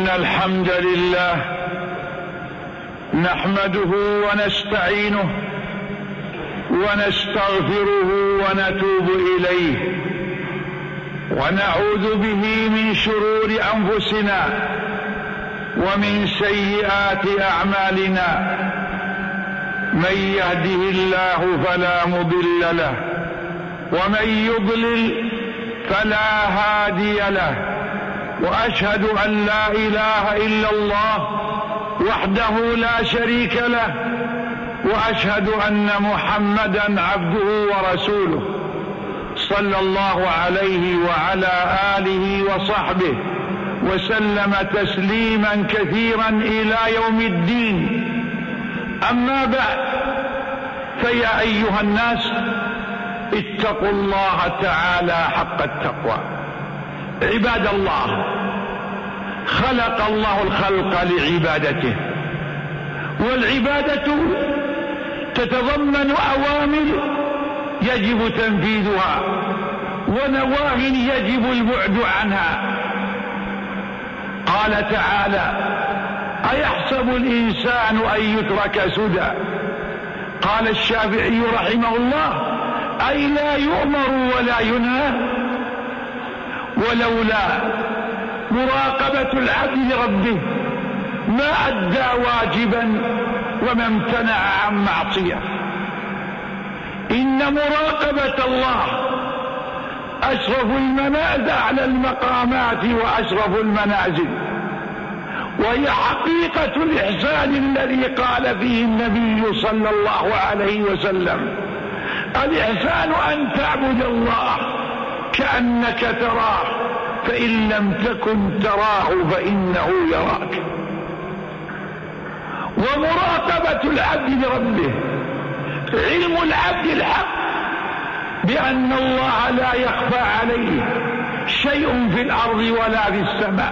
إن الحمد لله نحمده ونستعينه ونستغفره ونتوب إليه ونعوذ به من شرور أنفسنا ومن سيئات أعمالنا. من يهده الله فلا مضل له ومن يضلل فلا هادي له، وأشهد أن لا إله إلا الله وحده لا شريك له، وأشهد أن محمدا عبده ورسوله صلى الله عليه وعلى آله وصحبه وسلم تسليما كثيرا إلى يوم الدين. أما بعد، فيا أيها الناس اتقوا الله تعالى حق التقوى. عباد الله، خلق الله الخلق لعبادته، والعبادة تتضمن أوامر يجب تنفيذها ونواهٍ يجب البعد عنها. قال تعالى: أيحسب الإنسان أن يترك سدى؟ قال الشافعي رحمه الله: أي لا يؤمر ولا ينهى. ولولا مراقبة العبد لربه ما أدى واجبا وما امتنع عن معصية. إن مراقبة الله أشرف المنازل على المقامات وأشرف المنازل، وهي حقيقة الإحسان الذي قال فيه النبي صلى الله عليه وسلم: الإحسان أن تعبد الله كأنك تراه، فإن لم تكن تراه فإنه يراك. ومراقبة العبد لربه علم العبد الحق بأن الله لا يخفى عليه شيء في الأرض ولا في السماء،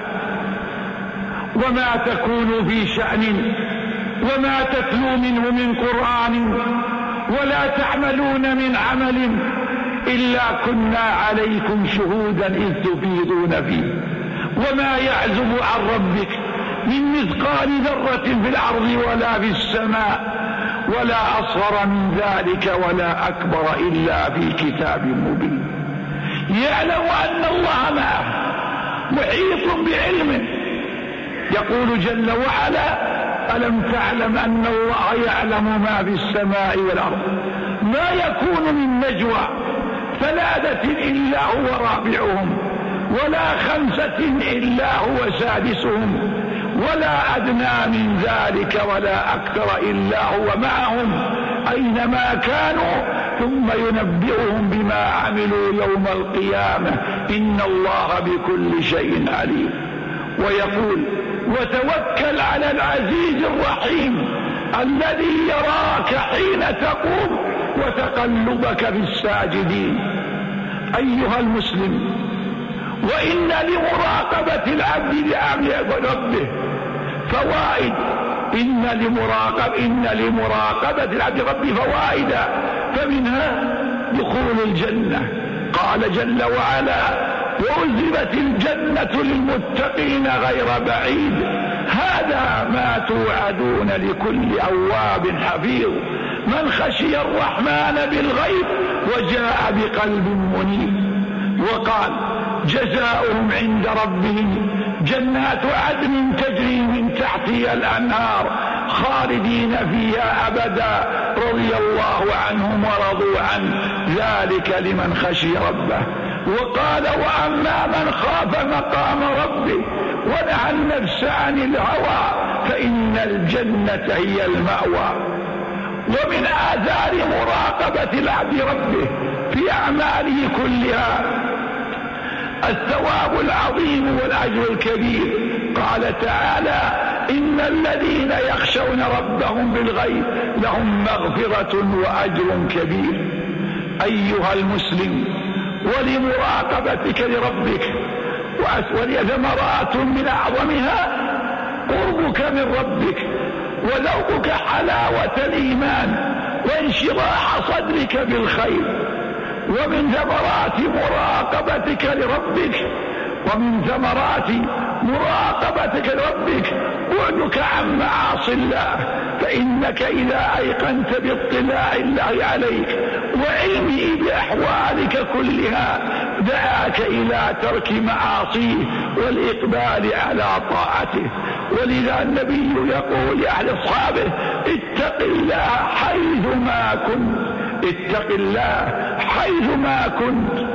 وما تكون في شأن وما تتلو منه من قرآن ولا تعملون من عمل إلا كنا عليكم شهودا إذ تفيضون فيه، وما يعزب عن ربك من مثقال ذرة في الأرض ولا في السماء ولا أصغر من ذلك ولا أكبر إلا في كتاب مبين. يعلم أن الله معه محيط بعلمه. يقول جل وعلا: ألم تعلم أن الله يعلم ما في السماء والأرض؟ ما يكون من نجوى ثلاثة إلا هو رابعهم، ولا خمسة إلا هو سادسهم، ولا أدنى من ذلك ولا أكثر إلا هو معهم أينما كانوا ثم ينبئهم بما عملوا يوم القيامة إن الله بكل شيء عليم. ويقول: وتوكل على العزيز الرحيم الذي يراك حين تقوم وتقلبك في الساجدين. أيها المسلم، وإن لمراقبة العبد لأمر ربه فوائد. إن لمراقبة العبد ربه فوائد، فمنها دخول الجنة. قال جل وعلا: وأزلفت الجنة للمتقين غير بعيد هذا ما توعدون لكل أواب حفيظ من خشي الرحمن بالغيب وجاء بقلب منيب. وقال: جزاؤهم عند ربهم جنات عدن تجري من تحتها الأنهار خالدين فيها أبدا رضي الله عنهم ورضوا عنه ذلك لمن خشي ربه. وقال: وأما من خاف مقام ربه ونهى النفس عن الهوى فإن الجنة هي المأوى. ومن آثار مراقبة العبد ربه في أعماله كلها الثواب العظيم والأجر الكبير. قال تعالى: إن الذين يخشون ربهم بالغيب لهم مغفرة وأجر كبير. أيها المسلم، ولمراقبتك لربك ولثمرات من أعظمها قربك من ربك وذوقك حلاوة الإيمان وانشراح صدرك بالخير. ومن ثمرات مراقبتك لربك ومن ثمرات مراقبتك لربك، بعدك عن معاصي الله، فإنك إذا أيقنت باطلاع الله عليك وعلمه بأحوالك كلها دعاك إلى ترك معاصيه والإقبال على طاعته. ولذا النبي يقول لأهل أصحابه: اتق الله حيثما كنت، اتق الله حيثما كنت.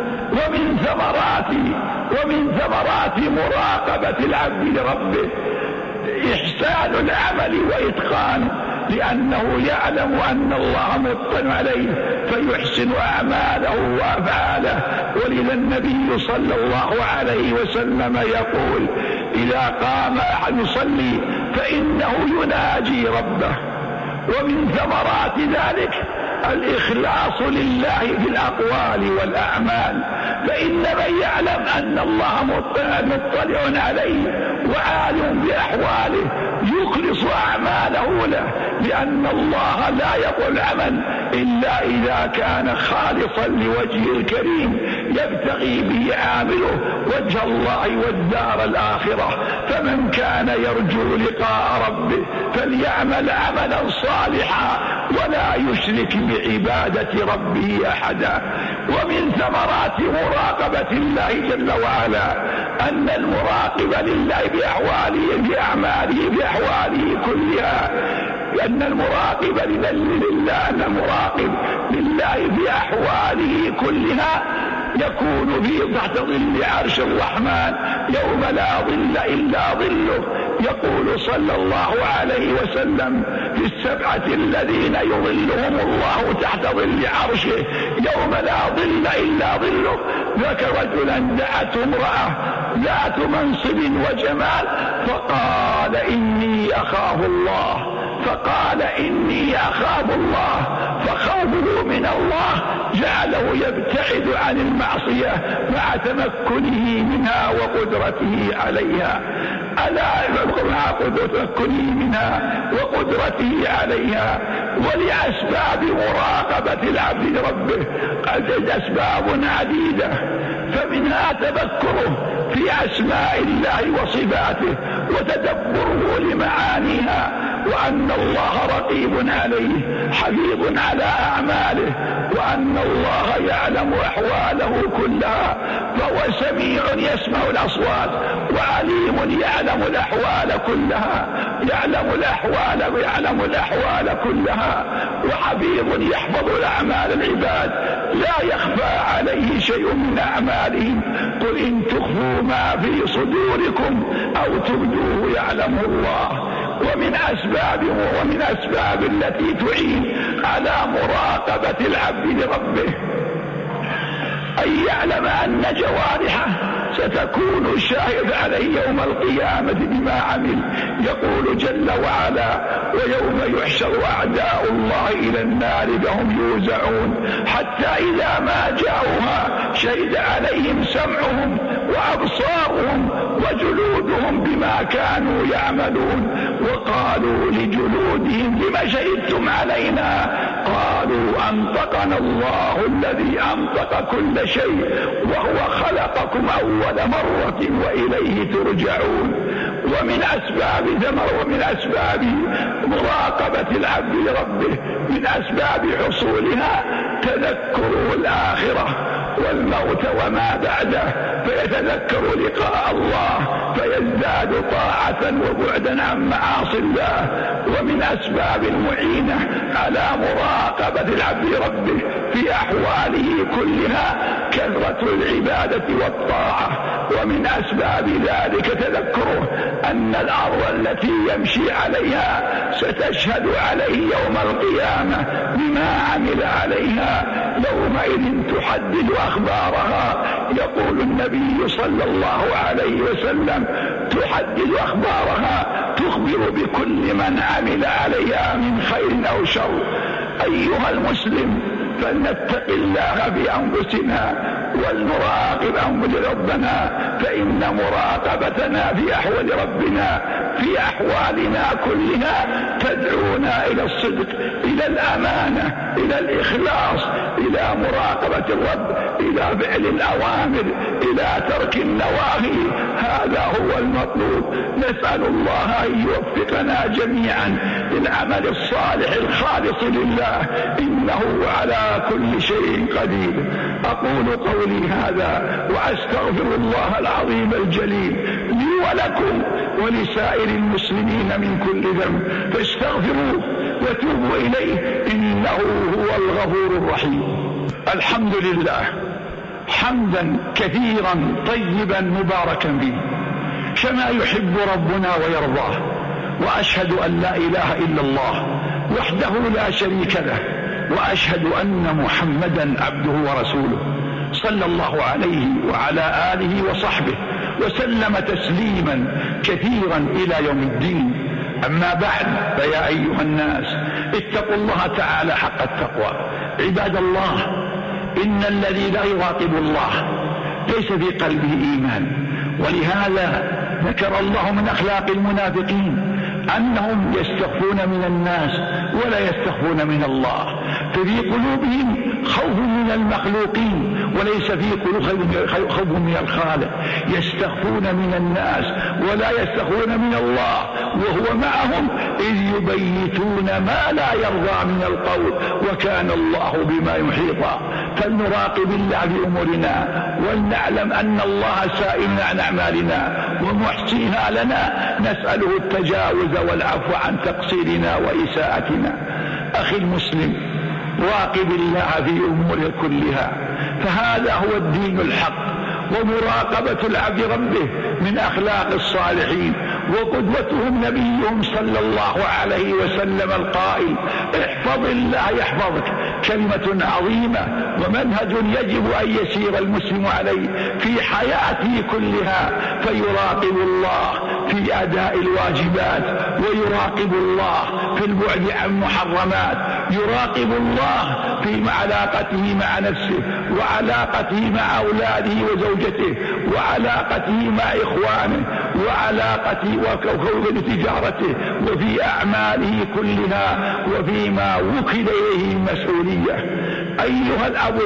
ومن ثمرات مراقبة العبد لربه إحسان العمل وإتقانه، لأنه يعلم أن الله مطلع عليه فيحسن أعماله وأفعاله. ولذا النبي صلى الله عليه وسلم يقول: إذا قام أحد يصلي فإنه يناجي ربه. ومن ثمرات ذلك الإخلاص لله في الأقوال والأعمال، فإن من يعلم أن الله مطلع عليه وعالم بأحواله يخلص أعماله له، لأن الله لا يقبل العمل إلا إذا كان خالصا لوجهه الكريم يبتغي به عامله وجه الله والدار الآخرة. فمن كان يرجو لقاء ربه فليعمل عملا صالحا ولا يشرك بعبادة ربه أحدا. ومن ثمرات مراقبة الله جل وعلا أن المراقب لله بأحواله بأعماله بأحواله كلها، أن المراقب لله بأحواله كلها يكون في تحت ظل عرش الرحمن يوم لا ظل إلا ظله. يقول صلى الله عليه وسلم: في السبعة الذين يظلهم الله تحت ظل عرشه يوم لا ظل إلا ظله. ذكر رجلا دعته امرأة ذات منصب وجمال فقال: إني أخاف الله، فقال: إني أخاف الله، فخوفه من الله جعله يبتعد عن المعصية مع تمكنه منها وقدرته عليها. تمكنه منها وقدرته عليها. ولأسباب مراقبة العبد لربه أسباب عديدة، فمنها تذكره في أسماء الله وصفاته وتدبره لمعانيها، وأن الله رقيب عليه حفيظ على أعماله، وأن الله يعلم أحواله كلها، فهو سميع يسمع الأصوات وعليم يعلم الأحوال كلها، يعلم الأحوال كلها، وحفيظ يحفظ الأعمال العباد لا يخفى عليه شيء من أعمالهم. قل إن تخفوا ما في صدوركم أو تبدوه يعلمه الله. ومن أسباب التي تعين على مراقبة العبد لربه أن يعلم أن جوارحه ستكون شاهد عليه يوم القيامة بما عمل. يقول جل وعلا: ويوم يحشر أعداء الله إلى النار فهم يوزعون حتى إذا ما جاءوها شهد عليهم سمعهم وأبصارهم وجلودهم بما كانوا يعملون، وقالوا لجلودهم لم شهدتم علينا؟ قالوا أنطقنا الله الذي أنطق كل شيء وهو خلقكم أول مرة وإليه ترجعون. ومن أسباب مراقبة العبد لربه من أسباب حصولها تذكر الآخرة والموت وما بعده، فيتذكر لقاء الله فيزداد طاعة وبعدا عن معاصي الله. ومن أسباب المعينة على مراقبة العبد لربه في أحواله كلها كثرة العبادة والطاعة. ومن أسباب ذلك تذكره أن الأرض التي يمشي عليها ستشهد عليه يوم القيامة بما عمل عليها، يومئذ تحدث أخبارها. يقول النبي صلى الله عليه وسلم: تحدث أخبارها، تخبر بكل من عمل عليها من خير أو شر. أيها المسلم، فلنتق الله بأنفسنا ولنراقب أمر ربنا، فإن مراقبتنا في أحوال ربنا في أحوالنا كلها تدعونا إلى الصدق، إلى الأمانة، إلى الإخلاص، إلى مراقبة الرب، إلى فعل الأوامر، إلى ترك النواهي. هذا هو المطلوب. نسأل الله أن يوفقنا جميعا للعمل الصالح الخالص لله، إنه على كل شيء قدير. أقول قولي هذا وأستغفر الله العظيم الجليل لي ولكم ولسائر المسلمين من كل ذنب، فاستغفروه وتوبوا إليه إنه هو الغفور الرحيم. الحمد لله حمدا كثيرا طيبا مباركا فيه كما يحب ربنا ويرضاه، وأشهد أن لا إله إلا الله وحده لا شريك له، وأشهد أن محمدا عبده ورسوله صلى الله عليه وعلى آله وصحبه وسلم تسليما كثيرا إلى يوم الدين. أما بعد، فيا أيها الناس اتقوا الله تعالى حق التقوى. عباد الله، إن الذي لا يراقب الله ليس في قلبه إيمان، ولهذا ذكر الله من أخلاق المنافقين أنهم يستخفون من الناس ولا يستخفون من الله، ففي قلوبهم خوف من المخلوقين وليس في قلوبهم خوف من الخالق. يستخفون من الناس ولا يستخفون من الله، وهو معهم إذ يبيتون ما لا يرضى من القول، وكان الله بما يحيطا. فلنراقب الله في أمورنا، ولنعلم أن الله سائل عن أعمالنا ومحصيها لنا، نسأله التجاوز والعفو عن تقصيرنا وإساءتنا. أخي المسلم، راقب الله في أموره كلها، فهذا هو الدين الحق. ومراقبة العبد ربه من أخلاق الصالحين، وقدوتهم نبيهم صلى الله عليه وسلم القائل: احفظ الله يحفظك. كلمة عظيمة ومنهج يجب أن يسير المسلم عليه في حياته كلها، فيراقب الله في أداء الواجبات، ويراقب الله في البعد عن محرمات، يراقب الله في علاقته مع نفسه، وعلاقته مع أولاده وزوجته، وعلاقته مع إخوانه، وعلاقته وكوكب تجارته، وفي أعماله كلها، وفيما وكل إليه المسؤولية. أيها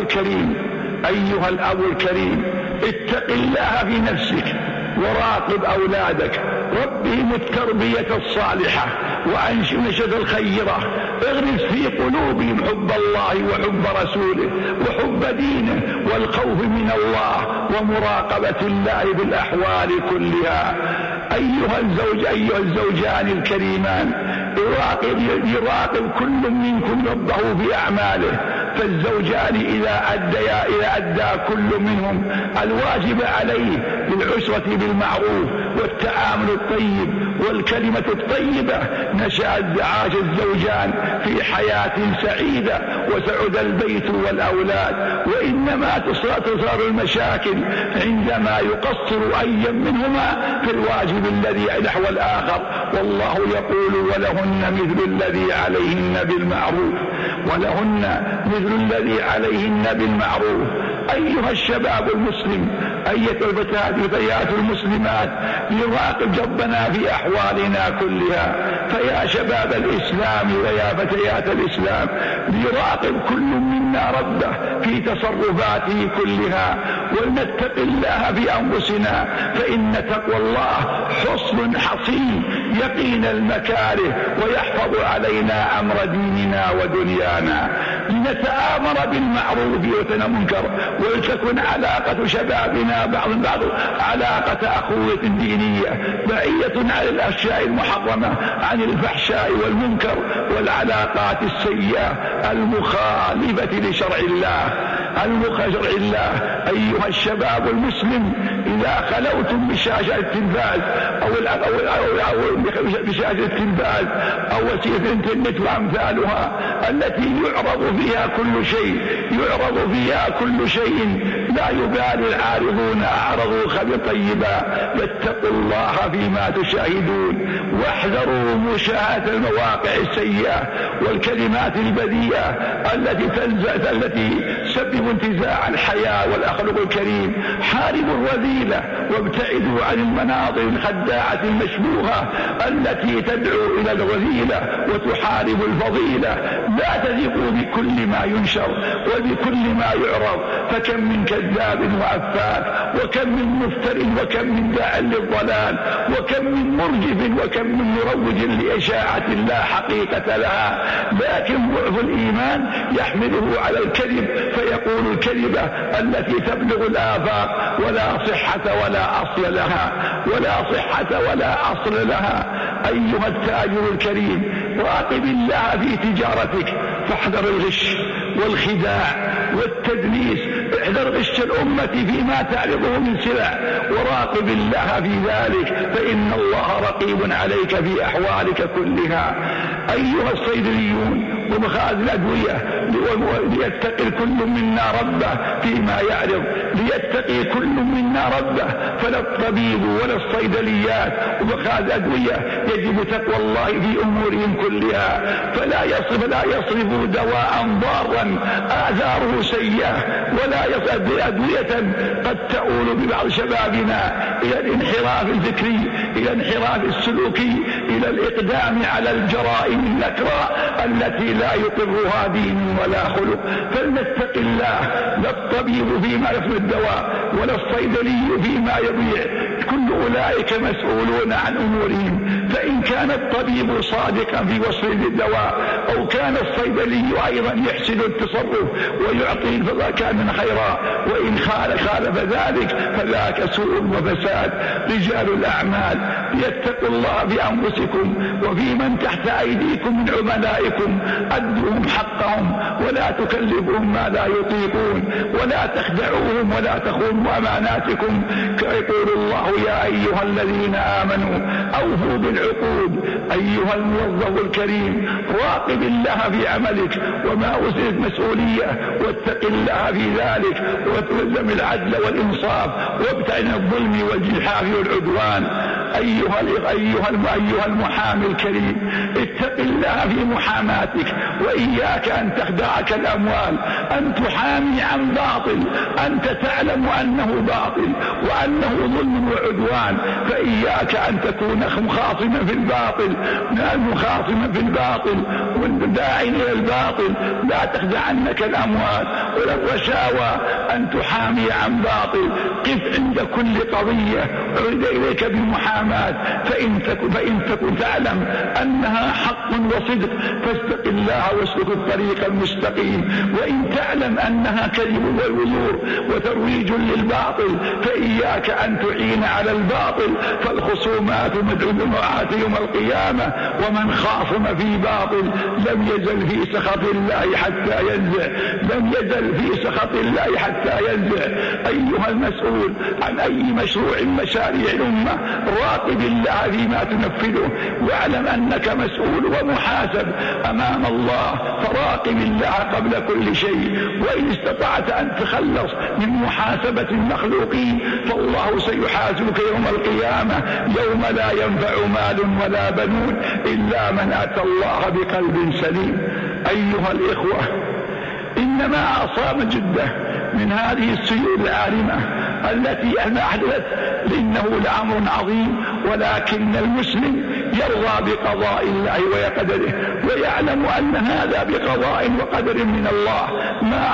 الأب الكريم، اتق الله في نفسك وراقب أولادك، ربهم التربية الصالحة وأنشئة الخيرة، اغرس في قلوبهم حب الله وحب رسوله وحب دينه والخوف من الله ومراقبة الله بالأحوال كلها. أيها الزوجان الكريمان، يراقب كل منكم ربه في أعماله، فالزوجان إذا أدى كل منهم الواجب عليه بالعشرة بالمعروف والتعامل الطيب والكلمة الطيبة، عاش الزوجان في حياة سعيدة وسعد البيت والأولاد. وإنما تصار المشاكل عندما يقصر أي منهما في الواجب الذي نحو الآخر، والله يقول: ولهن مثل الذي عليهن بالمعروف، ولهن مثل الذي عليهن بالمعروف. أيها الشباب المسلم، أيها الفتيات المسلمات، يراقب ربنا في أحوالنا كلها. فيا شباب الإسلام ويا فتيات الإسلام، يراقب كل منا ربه في تصرفاته كلها، ولنتق الله في أنفسنا، فإن تقوى الله حصن حصين يقين المكاره ويحفظ علينا أمر ديننا ودنيانا. لنتآمر بالمعروف وتنهى المنكر، ولتكن علاقة شبابنا بعض علاقة أخوة دينية بعيدة عن الأشياء المحرمة، عن الفحشاء والمنكر والعلاقات السيئة المخالفة لشرع الله. أيها الشباب المسلم، إذا خلوتم بشاشة التلفاز أو بشاشة التلفاز أو وسيلة الإنترنت وأمثالها التي يعرض فيها كل شيء لا يبالي العارضون أعرضوا خبر طيبا، فاتقوا الله فيما تشاهدون، واحذروا مشاهدة المواقع السيئة والكلمات البذيئة التي تسبب يجب انتزاع الحياء والأخلاق الكريم. حاربوا الرذيلة وابتعدوا عن المناظر الخداعة المشبوهة التي تدعو إلى الرذيلة وتحارب الفضيلة. لا تثقوا بكل ما ينشر وبكل ما يعرض، فكم من كذاب وعفاك، وكم من مفتر، وكم من داع للضلال، وكم من مرجف، وكم من مروج لإشاعة لا حقيقة لها. لكن ضعف الإيمان يحمله على الكذب فيقول الكذبة التي تبلغ الآفاق ولا صحة ولا أصل لها، ولا صحة ولا أصل لها. أيها التاجر الكريم، راقب الله في تجارتك، فاحذر الغش والخداع والتدليس. احذر غش الأمة فيما تعرضه من سلع، وراقب الله في ذلك، فإن الله رقيب عليك في أحوالك كلها. أيها الصيدليون ومخازن الأدوية، ليتقي كل منا ربه فيما يعرض، ليتقي كل منا ربه. فلا الطبيب ولا الصيدليات ومخازن الأدوية يجب تقوى الله في أمورهم كلها، فلا يصرفوا دواء ضارا آثاره سيئة، ولا يصرف أدوية قد تؤول ببعض شبابنا إلى الانحراف الفكري، إلى الانحراف السلوكي، إلى الإقدام على الجرائم النكرة التي لا يقرها دين ولا خلق. فلنتق الله. لا الطبيب فيما يصنع الدواء ولا الصيدلي فيما يبيع، كل أولئك مسؤولون عن أمورهم. فإن كان الطبيب صادقا في وصف الدواء، أو كان الصيدلي أيضا يحسن التصرف ويعطي فذاك من خيرا، وإن خالف ذلك فذاك سوء وفساد. رجال الأعمال، ليتقوا الله بأنفسكم وفي من تحت أيديكم من عملائكم، أدوهم حقهم ولا تكلفوهم ما لا يطيقون، ولا تخدعوهم ولا تخونوا أماناتكم. يقول الله: يا أيها الذين آمنوا أوفوا بالعقود. أيها الموظف الكريم، راقب الله في عملك وما وزنت مسؤولية، واتق الله في ذلك، وتلزم العدل والإنصاف، وابتعد عن الظلم والجحاف والعدوان. أيها المحامي الكريم، اتق الله في محاماتك، وإياك أن تخدعك الأموال، أن تحامي عن باطل أنت تعلم أنه باطل وأنه ظلم وعدوان، فإياك أن تكون مخاصما في الباطل، مخاصما في الباطل والداع إلى الباطل. لا تخدعنك الأموال ولا الرشاوى، أن تحامي عن باطل. قف عند كل قضية عرض إليك بالمحاماة، فإن تكن تعلم أنها حق وصدق فاستق الله واسلك الطريق المستقيم، وإن تعلم أنها كذب والوزور وترويج للباطل فإياك أن تعين على الباطل. فالخصومات مدعوة يوم القيامة، ومن خاصم في باطل لم يزل في سخط الله حتى ينزع، لم يزل في سخط الله حتى ينزع. أيها المسؤول عن أي مشروع مشاريع الأمة، راقب الله فيما تنفذه، واعلم أنك مسؤول ومحاسب أمام الله، فراقب الله قبل كل شيء. وإن استطعت أن تخلص من محاسبة المخلوقين فالله سيحاسبك يوم القيامة، يوم لا ينفع مال ولا بنون إلا من أتى الله بقلب سليم. أيها الإخوة، إنما أصاب جدة من هذه السيول العارمة التي أحدثت لأنه لأمر عظيم، ولكن المسلم يرضى بقضاء الله وقدره، ويعلم أن هذا بقضاء وقدر من الله. ما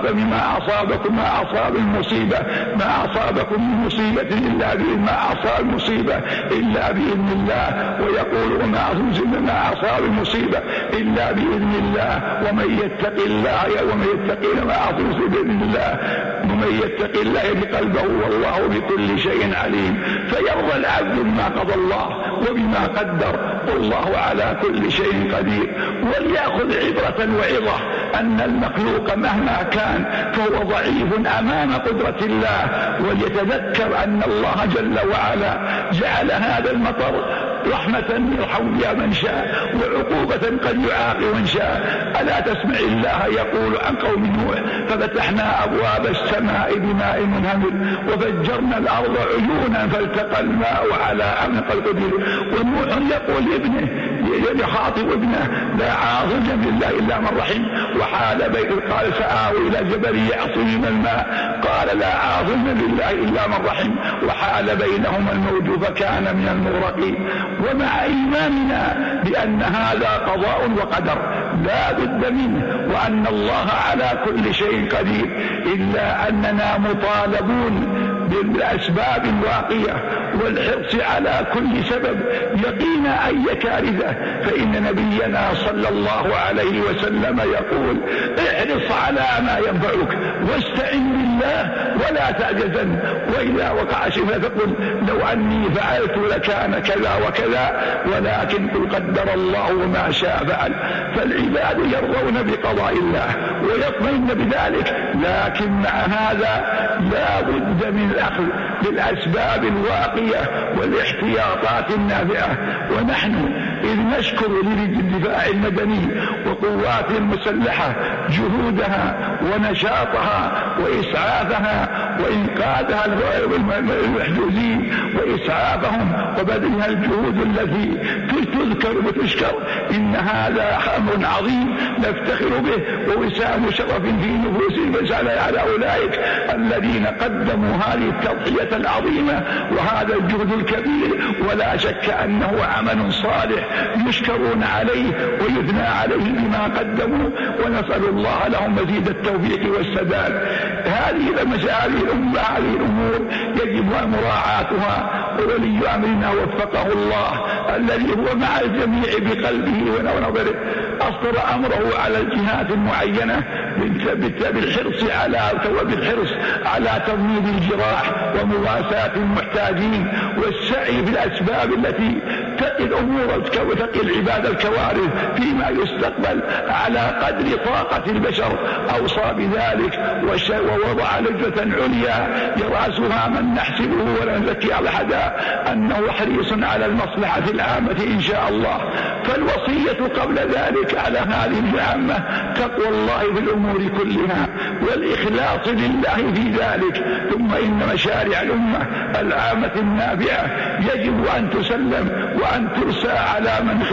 أصاب المصيبة ما أصابكم من مصيبة إلا ما أصاب المصيبة إلا بإذن الله. ويقول ما أصاب المصيبة إلا بإذن الله، ومن يتق الله بإذن الله، ومن يتق الله بقلبه والله بكل شيء عليم. فيرضى العبد بما قضى الله وبما قدر، والله على كل شيء قدير. وليأخذ عبرة وعظة أن المخلوق مهما كان فهو ضعيف أمام قدرة الله، وليتذكر أن الله جل وعلا جعل هذا المطر رحمة يرحم بها من شاء، وعقوبة قد يعاقب من شاء. ألا تسمع الله يقول عن قوم نوح: ففتحنا أبواب السماء بماء منهمر وفجرنا الأرض عيونا فالتقى الماء على أمر قد قدر. ونوح يقول لابنه: يخاطب ابنه لا عاصم من الله إلا من رحم، وحال بين قال سآوي إلى جبل يعصمني من الماء، قال لا عاصم من الله إلا من رحم، وحال بينهما الموج فكان من المغرقين. ومع إيماننا بأن هذا قضاء وقدر لا بد منه، وأن الله على كل شيء قدير، إلا أننا مطالبون بالأسباب الواقية والحرص على كل سبب يقين أي كارثة. فإن نبينا صلى الله عليه وسلم يقول احرص على ما ينفعك واستعن بالله ولا تعجزن، وإذا وقع شيء فقل لو أني فعلت لكان كذا وكذا، ولكن قل قدر الله وما شاء فعل. فالعباد يرضون بقضاء الله ويطمئن بذلك، لكن مع هذا لا بد من الأخذ بالأسباب الواقية والاحتياطات النافعة. ونحن إذ نشكر للدفاع المدني وقوات المسلحة جهودها ونشاطها وإسعافها وإنقاذها المحجوزين وإسعافهم وبذلها الجهود التي تذكر وتشكر، إن هذا أمر عظيم نفتخر به ووسام شرف في نفوسهم على أولئك الذين قدموا هذه التضحية العظيمة وهذا الجهد الكبير. ولا شك أنه عمل صالح يشكرون عليه ويثنى عليه بما قدموا، ونسأل الله لهم مزيد التوفيق والسداد. هذه الأمة هذه الأمور يجب مراعاتها، وولي أمرنا وفقه الله الذي هو مع الجميع بقلبه ونظره أصدر أمره على الجهات المعينة بالحرص على تضميد الجراح ومواساة المحتاجين والسعي بالأسباب التي تقي الأمور وتقي العباد الكوارث فيما يستقبل على قدر طاقة البشر. أوصى بذلك ووضع لجنة عليا يرأسها من نحسبه ولا نزكي على حدا أنه حريص على المصلحة العامة إن شاء الله. فالوصية قبل ذلك على هذه العامة تقوى الله في الأمور كلها والإخلاص لله في ذلك. ثم إن مشاريع الأمة العامة النافعة يجب أن تسلم وأن ترسى على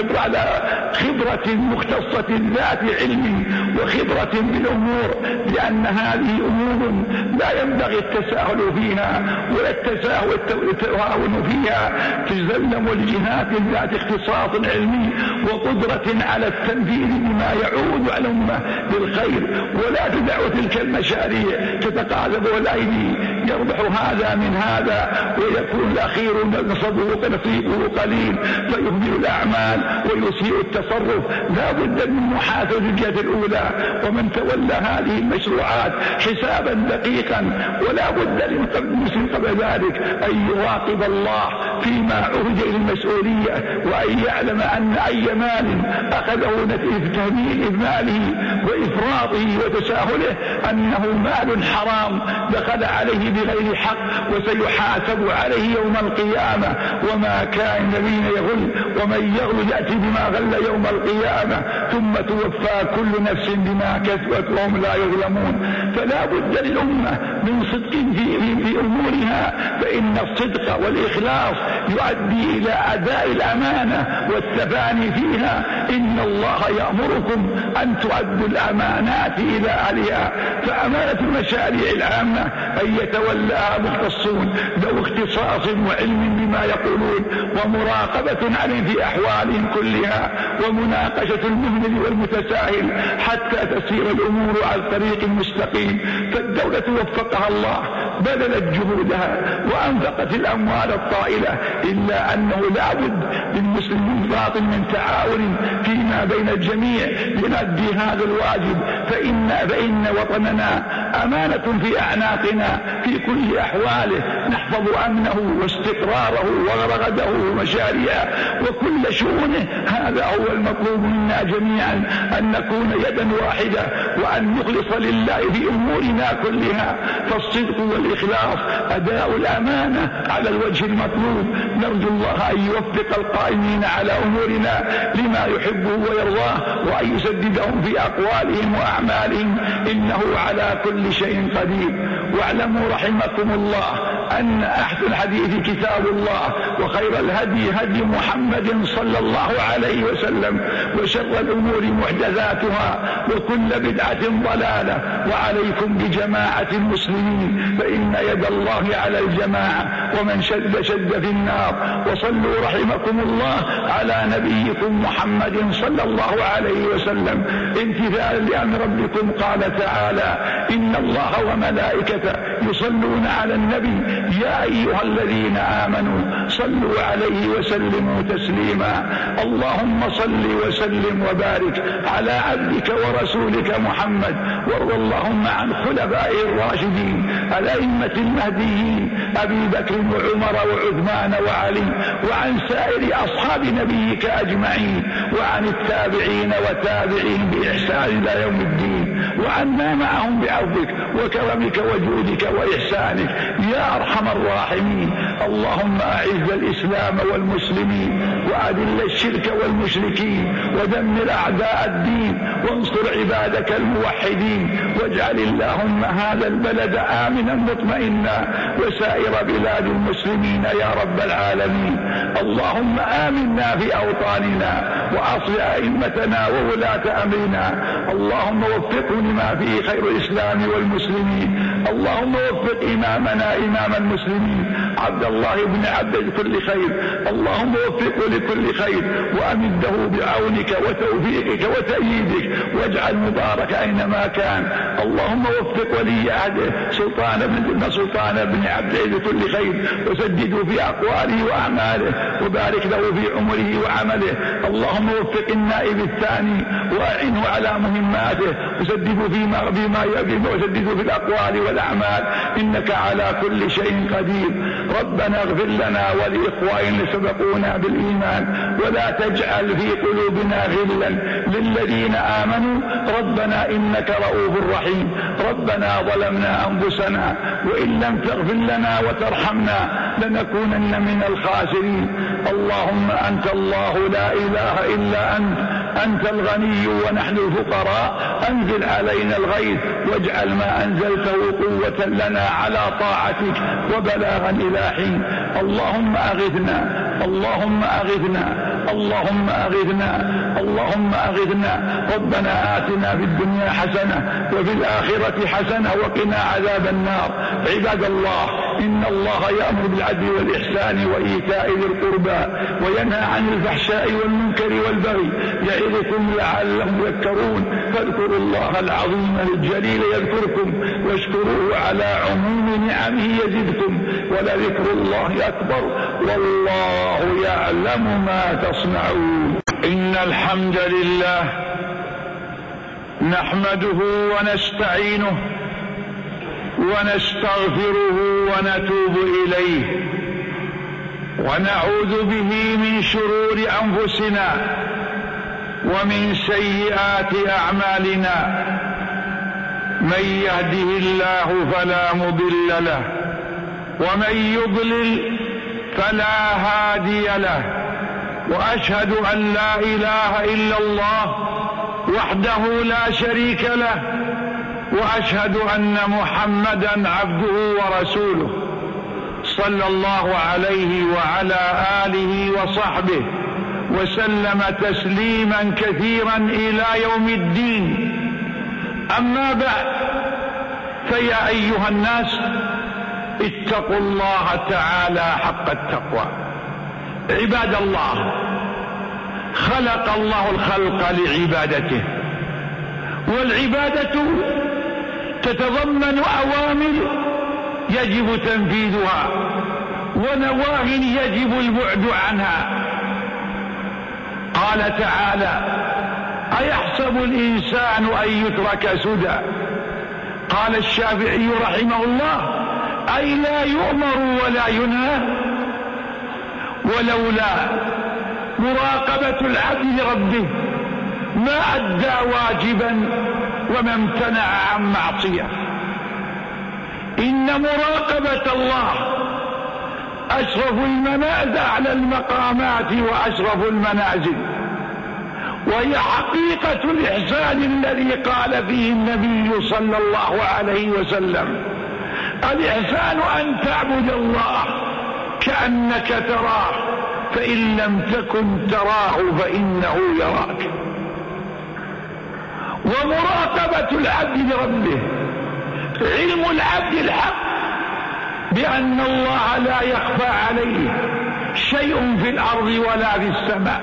خبرة مختصة ذات علم وخبرة بالأمور، لأن هذه أمور لا ينبغي التساهل فيها ولا التهاون فيها. تسلم الجهات ذات اختصاص علمي وقدرة على التنفيذ بما يعود على الأمة بالخير، ولا تدع تلك المشاريع تتقاذف الأيدي يربح هذا من هذا ويكون الأخير نصيبه قليل فيهمل الأعمال ويسيء التصرف. لا بد من محاسبة الجهة الأولى ومن تولى هذه المشروعات حسابا دقيقا، ولا بد للمسلم قبل ذلك أن يراقب الله فيما عهد إلى المسؤولية، وأن يعلم أن أي مال أخذه نتيجة تهميل ماله وإفراطه وتساهله أنه مال حرام دخل عليه بغير حق وسيحاسب عليه يوم القيامة. وما كان الذين يغل ومن يغل يأتي بما غل يوم القيامة ثم توفى كل نفس بما كسبت وهم لا يظلمون. فلا بد للأمة من صدق في أمورها، فإن الصدق والإخلاص يؤدي إلى أداء الأمانة والتفاني فيها. إن الله يأمركم أن تؤدوا الأمانات إلى أهلها. فأمانة المشاريع العامة أن يتولاها مختصون ذو اختصاص وعلم بما يقولون ومراقبة عليهم في أحوالهم كلها ومناقشة المهمل والمتساهل حتى تسير الأمور على الطريق المستقيم. فالدولة وفقها الله بذلت جهودها وأنفقت الأموال الطائلة، إلا أنه لا بد للمسلمين باطل من تعاون فيما بين الجميع لنؤدي هذا الواجب. فإن وطننا أمانة في أعناقنا في كل أحواله، نحفظ أمنه واستقراره ورغده ومشاريعه وكل شؤونه. هذا هو المطلوب منا جميعا، أن نكون يدا واحدة وأن نخلص لله في أمورنا كلها. فالصدق والإخلاص أداء الأمانة على الوجه المطلوب. نرجو الله أن يوفق القائمين على أمورنا لما يحبه ويرضاه، وأن يسددهم في أقوالهم وأعمالهم، إنه على كل شيء قدير. واعلموا رحمكم الله أن أحسن الحديث كتاب الله، وخير الهدي هدي محمد صلى الله عليه وسلم، وشر الأمور محدثاتها، وكل بدعة ضلالة. وعليكم بجماعة المسلمين، فإن يد الله على الجماعة، ومن شد شد في النار. وصلوا رحمكم الله على نبيكم محمد صلى الله عليه وسلم امتثالا لأمر ربكم. قال تعالى: إن الله وملائكته يصلون على النبي يا أيها الذين آمنوا صلوا عليه وسلموا تسليما. اللهم صل وسلم وبارك على عبدك ورسولك محمد، وارض اللهم عن خلفائه الراشدين الأئمة المهديين أبي بكر وعمر وعثمان وعلي، وعن سائر أصحاب نبيك أجمعين، وعن التابعين وتابعين بإحسان إلى يوم الدين، وعنا معهم بعفوك وكرمك وجودك وإحسانك يا أرحم الراحمين. اللهم أعز الإسلام والمسلمين، وأذل الشرك والمشركين، ودمر أعداء الدين، وانصر عبادك الموحدين، واجعل اللهم هذا البلد آمنا مطمئنا، وسائر بلاد المسلمين يا رب العالمين. اللهم آمنا في أوطاننا، وأصلح أئمتنا وولاة أمرنا. اللهم وفقهم لما فيه خير الإسلام والمسلمين. اللهم وفق إمامنا إمام المسلمين عبد الله بن عبد كل خير. اللهم وفقه لكل خير، وأمده بعونك وتوفيقك وتأييدك، واجعل مبارك أينما كان. اللهم وفق ولي عهده سلطان بن عبد كل خير، وسدده في أقواله وأعماله، وبارك له في عمره وعمله. اللهم وفق النائب الثاني وأعنه على مهماته، وسدده وسدده في الأقوال والأعمال، إنك على كل شيء قدير. ربنا اغفر لنا ولإخواننا اللي سبقونا بالإيمان، ولا تجعل في قلوبنا غلا للذين آمنوا ربنا إنك رؤوف رحيم. ربنا ظلمنا أنفسنا، وإن لم تغفر لنا وترحمنا لنكونن من الخاسرين. اللهم أنت الله لا إله إلا أنت الغني ونحن الفقراء. أنزل علينا الغيث، واجعل ما أنزلته قوة لنا على طاعتك وبلاغا إلى حين. اللهم أغثنا، اللهم أغثنا، اللهم أغثنا، اللهم أغثنا. ربنا آتنا في الدنيا حسنة وفي الآخرة حسنة وقنا عذاب النار. عباد الله، إن الله يأمر بالعدل والإحسان وإيتاء ذي القربى، وينهى عن الفحشاء والمنكر والبغي، يعظكم لعلكم تذكرون. فاذكروا الله العظيم الجليل يذكركم، واشكروه على عموم نعمه يزدكم، ولذكر الله أكبر، والله يعلم ما تصنعون. إن الحمد لله نحمده ونستعينه ونستغفره ونتوب إليه، ونعوذ به من شرور أنفسنا ومن سيئات أعمالنا. من يهده الله فلا مضل له، ومن يضلل فلا هادي له. وأشهد أن لا إله إلا الله وحده لا شريك له، وأشهد أن محمدا عبده ورسوله صلى الله عليه وعلى آله وصحبه وسلم تسليما كثيرا إلى يوم الدين. أما بعد، فيا أيها الناس، اتقوا الله تعالى حق التقوى. عباد الله، خلق الله الخلق لعبادته، والعبادة تتضمن أوامر يجب تنفيذها، ونواهٍ يجب البعد عنها. قال تعالى: أيحسب الإنسان أن يترك سدى؟ قال الشافعي رحمه الله: أي لا يؤمر ولا ينهى. ولولا مراقبة العبد لربه ما أدى واجبا وما امتنع عن معصية. إن مراقبة الله أشرف المنازل على المقامات وأشرف المنازل، وهي حقيقة الإحسان الذي قال فيه النبي صلى الله عليه وسلم: الإحسان أن تعبد الله كأنك تراه، فإن لم تكن تراه فإنه يراك. ومراقبة العبد لربه، علم العبد الحق بأن الله لا يخفى عليه شيء في الأرض ولا في السماء،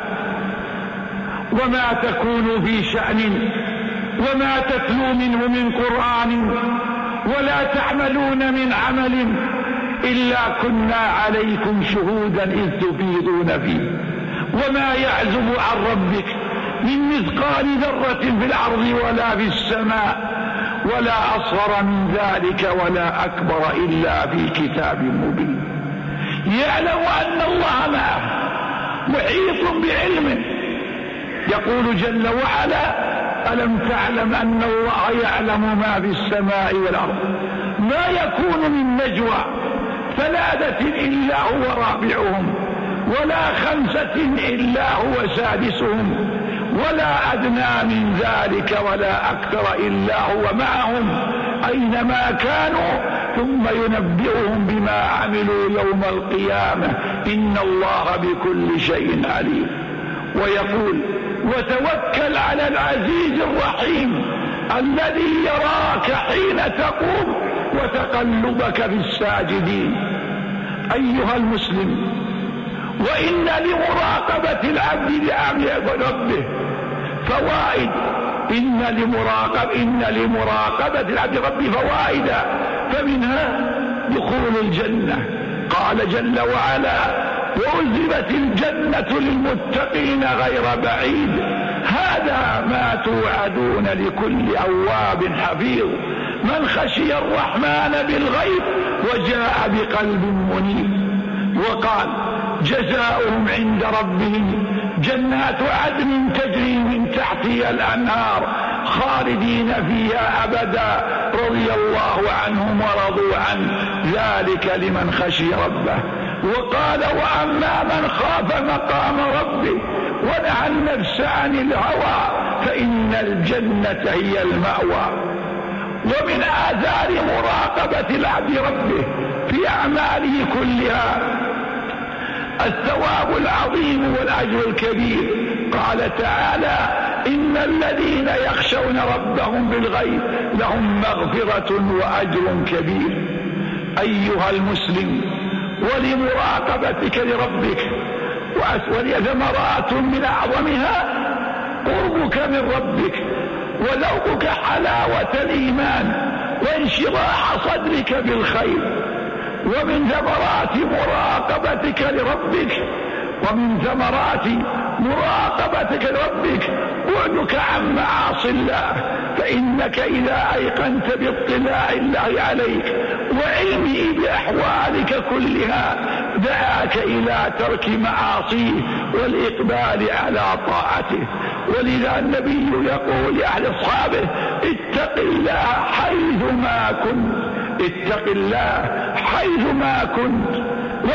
وما تكون في شأن وما تتلو منه من قرآن ولا تعملون من عمل إلا كنا عليكم شهودا إذ تفيضون فيه، وما يعزب عن ربك من مثقال ذرة في الأرض ولا في السماء ولا أصغر من ذلك ولا أكبر إلا في كتاب مبين. يعلم أن الله معه محيط بعلمه. يقول جل وعلا: ألم تعلم أن الله يعلم ما في السماء والأرض، ما يكون من نجوى ثلاثة إلا هو رابعهم ولا خمسة إلا هو سادسهم ولا أدنى من ذلك ولا أكثر إلا هو معهم أينما كانوا ثم ينبئهم بما عملوا يوم القيامة إن الله بكل شيء عليم. ويقول: وتوكل على العزيز الرحيم الذي يراك حين تقوم وتقلبك في الساجدين. أيها المسلم، وإن لمراقبة العبد لأمر ربه فوائد، إن لمراقبة العبد ربه فوائد، فمنها دخول الجنة. قال جل وعلا: وأزلفت الجنة للمتقين غير بعيد هذا ما توعدون لكل أواب حفيظ من خشي الرحمن بالغيب وجاء بقلب منيب. وقال: جزاؤهم عند ربهم جنات عدن تجري من تحتها الأنهار خالدين فيها أبدا رضي الله عنهم ورضوا عنه ذلك لمن خشي ربه. وقال: وأما من خاف مقام ربه ونهى النفس عن الهوى فإن الجنة هي المأوى. ومن آثار مراقبة العبد ربه في أعماله كلها الثواب العظيم والأجر الكبير. قال تعالى: إن الذين يخشون ربهم بالغيب لهم مغفرة وأجر كبير. أيها المسلم، ولمراقبتك لربك ولثمرات من أعظمها قربك من ربك وذوقك حلاوة الإيمان وانشراح صدرك بالخير. ومن ثمرات مراقبتك لربك بعدك عن معاصي الله، فإنك إذا أيقنت باطلاع الله عليك وعلمه بأحوالك كلها دعاك إلى ترك معاصيه والإقبال على طاعته. ولذا النبي يقول لأهل أصحابه: اتق الله حيثما كنت.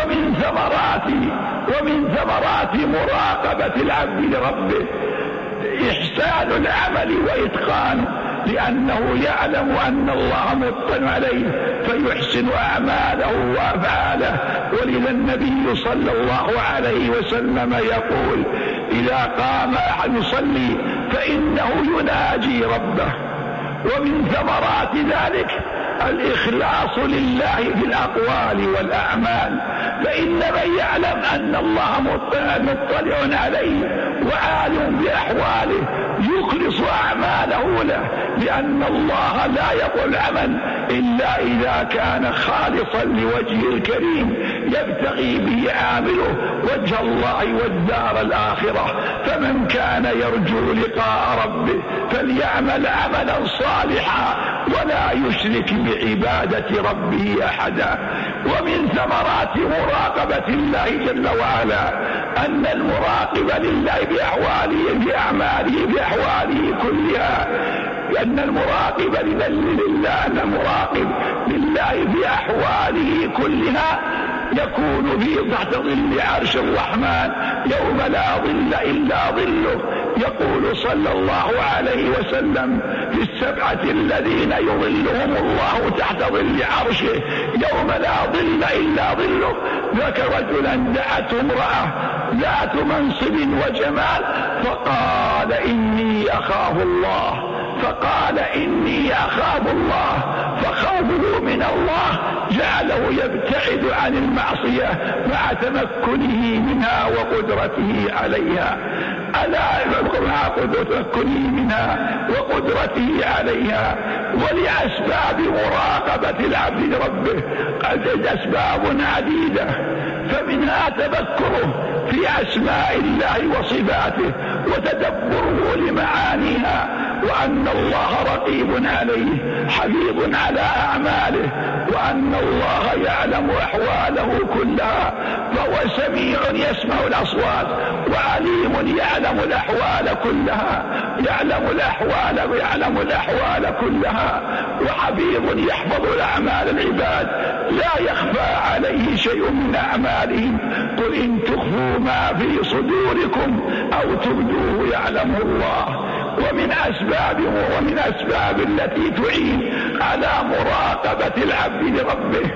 ومن ثمرات مراقبة العبد لربه إحسان العمل وإتقانه، لأنه يعلم أن الله مطلع عليه فيحسن أعماله وأفعاله. ولذا النبي صلى الله عليه وسلم يقول: إذا قام أحد يصلي فإنه يناجي ربه. ومن ثمرات ذلك الإخلاص لله في الأقوال والأعمال، فإن من يعلم أن الله مطلع عليه وعالم بأحواله يخلص أعماله له، لأن الله لا يقبل العمل إلا إذا كان خالصا لوجهه الكريم يبتغي به عامله وجه الله والدار الآخرة. فمن كان يرجو لقاء ربه فليعمل عملا صالحا ولا يشرك بعبادة ربه أحدا. ومن ثمرات مراقبة الله جل وعلا أن المراقب لله بأحواله بأعماله بأحواله كلها لأن المراقب لله، أن المراقب لله في أحواله كلها يكون في تحت ظل عرش الرحمن يوم لا ظل إلا ظله. يقول صلى الله عليه وسلم في السبعة الذين يظلهم الله تحت ظل عرشه يوم لا ظل إلا ظله، ذكر رجلا دعته امرأة ذات منصب وجمال فقال إني أخاف الله، فقال إني أخاف الله، فخوفه من الله جعله يبتعد عن المعصية مع تمكنه منها وقدرته عليها. تمكنه منها وقدرته عليها. ولأسباب مراقبة العبد لربه أسباب عديدة، فمنها تذكره في أسماء الله وصفاته وتدبره لمعانيها، وأن الله رقيب عليه حفيظ على أعماله، وأن الله يعلم أحواله كلها، فهو سميع يسمع الأصوات وعليم يعلم الأحوال كلها، يعلم الأحوال كلها، وحفيظ يحفظ الأعمال العباد، لا يخفى عليه شيء من أعمالهم. قل إن تخفوا ما في صدوركم أو تبدوه يعلمه الله. ومن أسباب التي تعين على مراقبة العبد لربه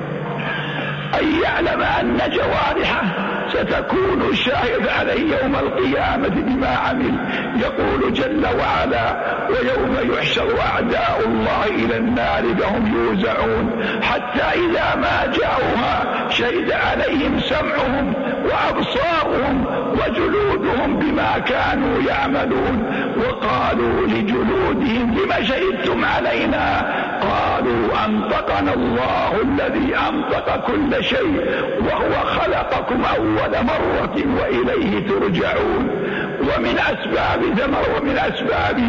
أن يعلم أن جوارحه ستكون شاهد عليه يوم القيامة بما عمل. يقول جل وعلا ويوم يحشر أعداء الله إلى النار فهم يوزعون حتى إذا ما جاءوها شهد عليهم سمعهم وأبصارهم وجلودهم بما كانوا يعملون، وقالوا لجلودهم لم شهدتم علينا؟ قالوا أنطقنا الله الذي أنطق كل شيء وهو خلقكم أول مرة وإليه ترجعون. ومن أسباب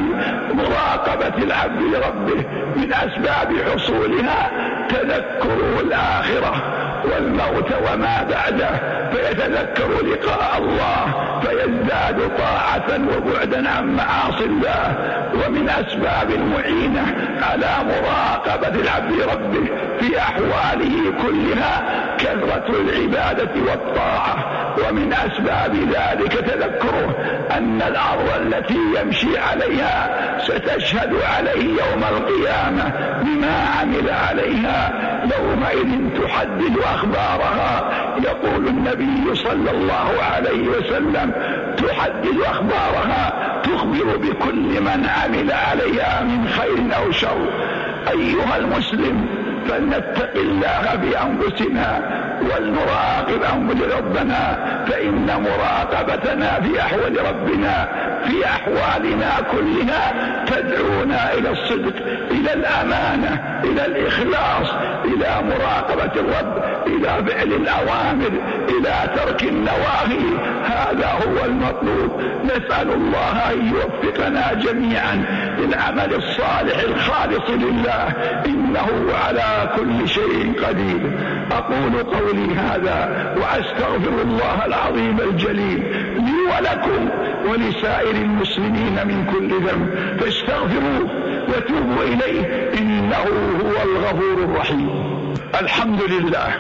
مراقبة العبد لربه من أسباب حصولها تذكره الآخرة والموت وما بعده، فيتذكر لقاء الله فيزداد طاعة وبعدا عن معاصي الله. ومن أسباب المعينة على مراقبة العبد لربه في أحواله كلها كثرة العبادة والطاعة. ومن أسباب ذلك تذكره أن الأرض التي يمشي عليها ستشهد عليه يوم القيامة بما عمل عليها، يومئذ تحدث أخبارها. يقول النبي صلى الله عليه وسلم تحدث أخبارها، تخبر بكل من عمل عليها من خير أو شر. أيها المسلم، فلنتق الله بأنفسنا ولنراقب أمر ربنا، فإن مراقبتنا في أحوال ربنا في أحوالنا كلها تدعونا إلى الصدق، إلى الأمانة، إلى الإخلاص، إلى مراقبة الرب، إلى فعل الأوامر، إلى ترك النواهي. هذا هو المطلوب. نسأل الله أن يوفقنا جميعا للعمل الصالح الخالص لله، إنه على كل شيء قدير. أقول قولي هذا وأستغفر الله العظيم الجليل لي ولكم ولسائر المسلمين من كل ذنب، فاستغفروه وتوبوا إليه إنه هو الغفور الرحيم. الحمد لله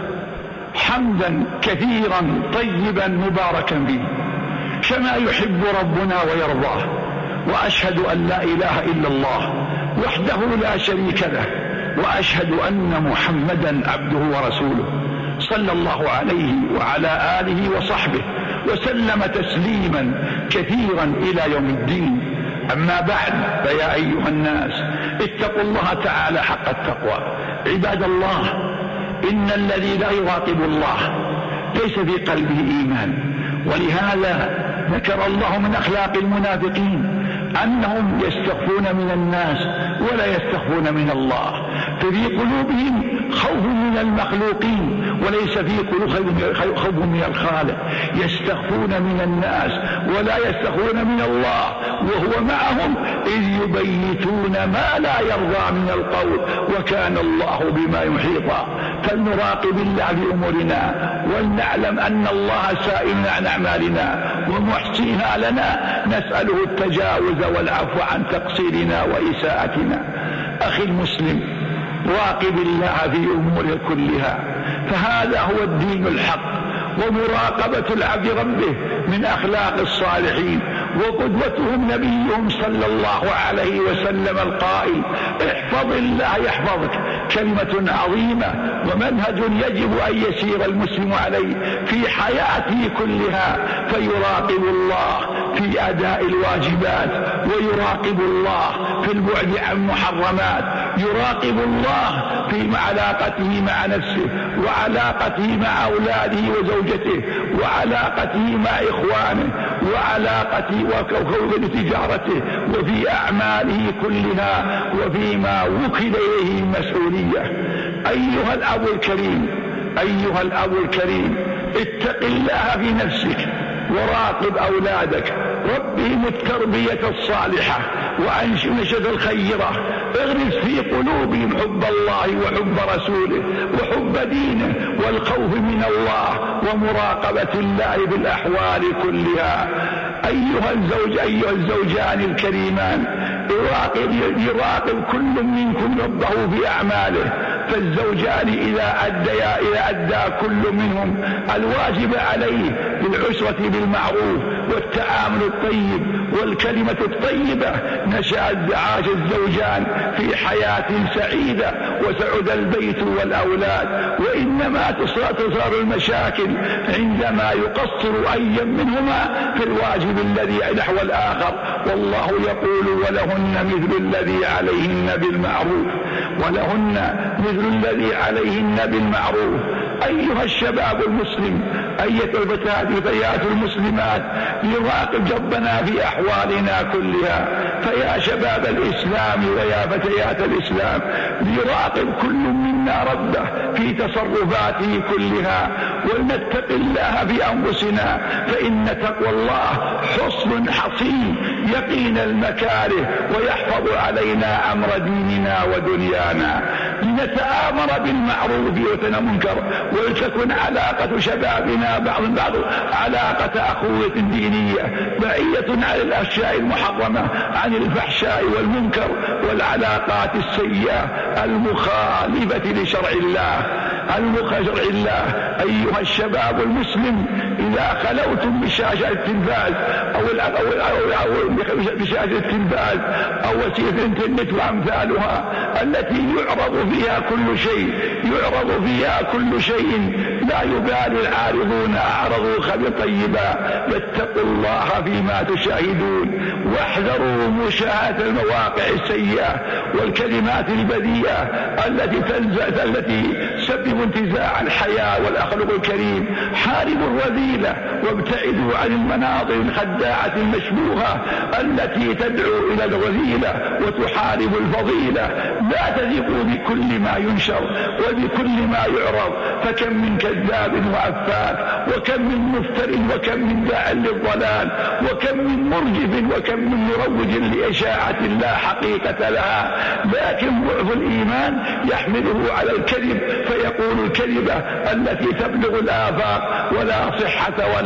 حمدا كثيرا طيبا مباركا به كما يحب ربنا ويرضاه، وأشهد أن لا إله إلا الله وحده لا شريك له، وأشهد أن محمدا عبده ورسوله صلى الله عليه وعلى آله وصحبه وسلم تسليما كثيرا إلى يوم الدين. أما بعد، فيا أيها الناس اتقوا الله تعالى حق التقوى. عباد الله، إن الذي لا يراقب الله ليس في قلبه إيمان، ولهذا ذكر الله من أخلاق المنافقين أنهم يستخفون من الناس ولا يستخفون من الله. ففي قلوبهم خوف من المخلوقين وليس في قلوبهم خوف من الخالق. يستخفون من الناس ولا يستخفون من الله وهو معهم إذ يبيتون ما لا يرضى من القول وكان الله بما يحيطا. فلنراقب الله في أمورنا ولنعلم أن الله سائل عن أعمالنا ومحصيها لنا، نسأله التجاوز والعفو عن تقصيرنا وإساءتنا. أخي المسلم، راقب الله في أموره كلها، فهذا هو الدين الحق. ومراقبة العبد ربه من أخلاق الصالحين، وقدوتهم نبيهم صلى الله عليه وسلم القائل: احفظ الله يحفظك. كلمة عظيمة ومنهج يجب أن يسير المسلم عليه في حياته كلها، فيراقب الله في أداء الواجبات، ويراقب الله في البعد عن محرمات، يراقب الله في علاقته مع نفسه وعلاقته مع أولاده وزوجته وعلاقته مع إخوانه وعلاقته وكوكب تجارته وفي أعماله كلها وفيما وكل إليه المسؤولية. أيها الأب الكريم، اتق الله في نفسك وراقب أولادك، ربهم التربية الصالحة وأنشئة الخيرة، اغرس في قلوبهم حب الله وحب رسوله وحب دينه والخوف من الله ومراقبة الله بالأحوال كلها. أيها الزوجان الكريمان، يراقب كل منكم ربه في أعماله، فالزوجان إذا أدى كل منهم الواجب عليه بالعشرة بالمعروف والتعامل الطيب والكلمة الطيبة، عاش الزوجان في حياة سعيدة وسعد البيت والأولاد. وإنما تصار المشاكل عندما يقصر أي منهما في الواجب الذي نحو الآخر. والله يقول: ولهن مثل الذي عليهن بالمعروف. أيها الشباب المسلم، أيها الفتيات المسلمات، لنراقب ربنا في أحوالنا كلها. فيا شباب الإسلام ويا فتيات الإسلام، ليراقب كل منا ربه في تصرفاته كلها، ولنتق الله في أنفسنا، فإن تقوى الله حصن حصين يقين المكاره ويحفظ علينا أمر ديننا ودنيانا. لنتآمر بالمعروف وتنهى المنكر، ولتكن علاقة شبابنا بعض علاقة أخوة دينية بعيدة عن الأشياء المحرمة، عن الفحشاء والمنكر والعلاقات السيئة المخالفة لشرع الله. أيها الشباب المسلم، إذا خلوتم بشاشة التلفاز بشاشة التلفاز أو وسيلة الإنترنت وأمثالها التي يعرض فيها كل شيء لا يبالي العارضون أعرضوا خبر طيبا. فاتقوا الله فيما تشاهدون، واحذروا مشاهدة المواقع السيئة والكلمات البذيئة التي تسبب انتزاع الحياة والأخلاق الكريم. حاربوا الرذيلة وابتعدوا عن المناظر الخداعة المشبوهة التي تدعو إلى الرذيلة وتحارب الفضيلة. لا تثقوا بكل ما ينشر وبكل ما يعرض، فكم من كذاب وعفاك، وكم من مفتر، وكم من داع للضلال، وكم من مرجف، وكم من مروج لإشاعة لا حقيقة لها. لكن ضعف الإيمان يحمله على الكذب، فيقول الكذبة التي تبلغ الآفاق ولا صحة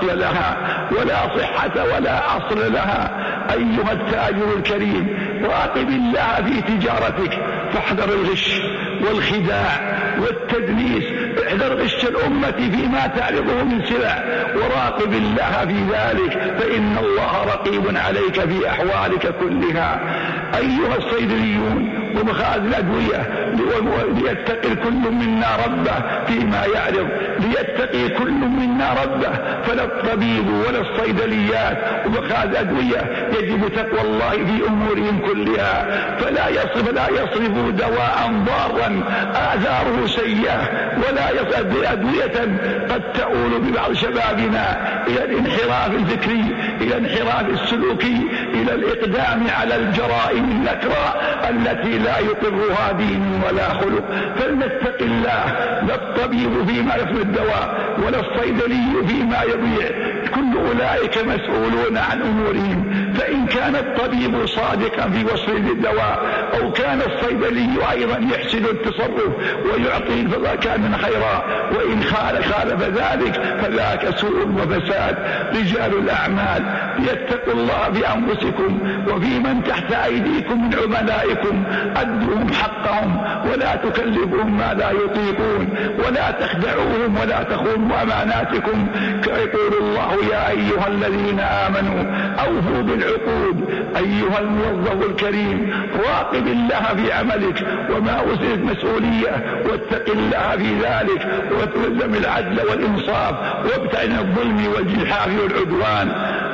ولا أصل لها. أيها التاجر الكريم، راقب الله في تجارتك، فاحذر الغش والخداع والتدليس. احذر غش الأمة فيما تعرضه من سلع، وراقب الله في ذلك، فإن الله رقيب عليك في أحوالك كلها. أيها الصيدليون ومخازن الأدوية، ليتقي كل منا ربه فيما يعرض، ليتقي كل منا ربه. فلا الطبيب ولا الصيدليات ومخازن الأدوية يجب تقوى الله في أمورهم كلها، فلا يصرفوا دواء ضارا آثاره سيئة، ولا يصرف أدوية قد تؤول ببعض شبابنا إلى الانحراف الفكري، إلى الانحراف السلوكي، إلى الإقدام على الجرائم النكرة التي لا يقرها دين ولا خلق. فلنتق الله، لا الطبيب فيما يفعل الدواء ولا الصيدلي فيما يبيع، كل أولئك مسؤولون عن أمورهم. فإن كان الطبيب صادقا في وصف الدواء أو كان الصيدلي أيضا يحسن التصرف ويعطي فكان خيرا، وإن خالف ذلك فذاك سوء وفساد. رجال الأعمال ليتقوا الله بأنفسكم وفي من تحت أيديكم من عملائكم، أدوهم حقهم ولا تكلفوهم ما لا يطيقون، ولا تخدعوهم ولا تخونوا أماناتكم. يقول الله يا أيها الذين آمنوا أوفوا بالعقود. أيها الموظف الكريم راقب الله في عملك وما وزنت مسؤولية، واتق الله في ذلك، وتلزم العدل والإنصاف، وابتعد الظلم والجحاف والعدوان.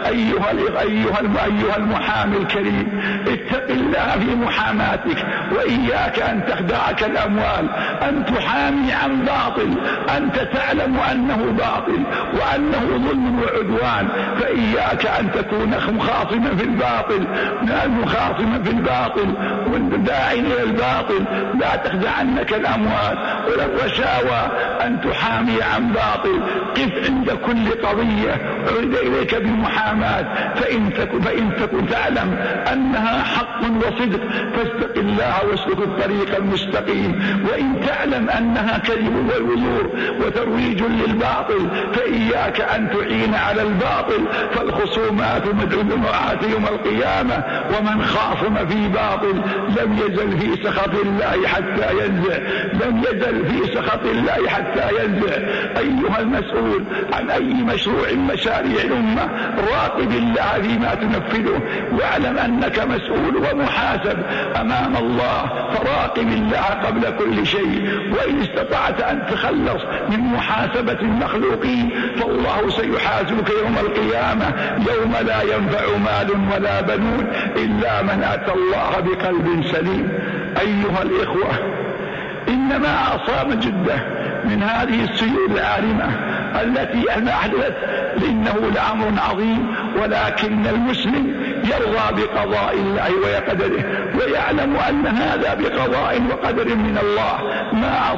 أيها المحامي الكريم اتق الله في محاماتك، وإياك أن تخدعك الأموال، أن تحامي عن باطل أنت تعلم أنه باطل وأنه ظلم وعدوان، فإياك أن تكون مخاصما في الباطل، مخاصما في الباطل والداعي إلى الباطل. لا تخدعنك الأموال ولا الرشاوى أن تحامي عن باطل. قف عند كل قضية عرض إليك بالمحاماة، فإن تكن تعلم أنها حق وصدق فاستق الله واسلك الطريق المستقيم، وإن تعلم أنها كذب والوزور وترويج للباطل فإياك أن تعين على الباطل. فالخصومات مدعوة يوم القيامة، ومن خاصم في باطل لم يزل في سخط الله حتى ينزع، لم يزل في سخط الله حتى ينزع. أيها المسؤول عن أي مشروع مشاريع الأمة راقب الله فيما تنفذه، واعلم أنك مسؤول ومحاسب أمام الله، فراقب الله قبل كل شيء. وإن استطعت أن تخلص من محاسبة المخلوقين فالله سيحاسبك يوم القيامة، يوم لا ينفع مال ولا بنون إلا من أتى الله بقلب سليم. أيها الإخوة، إنما أصاب جدة من هذه السيول العارمة التي أحدثت لأنه لأمر عظيم، ولكن المسلم يرضى بقضاء الله وقدره، ويعلم أن هذا بقضاء وقدر من الله. ما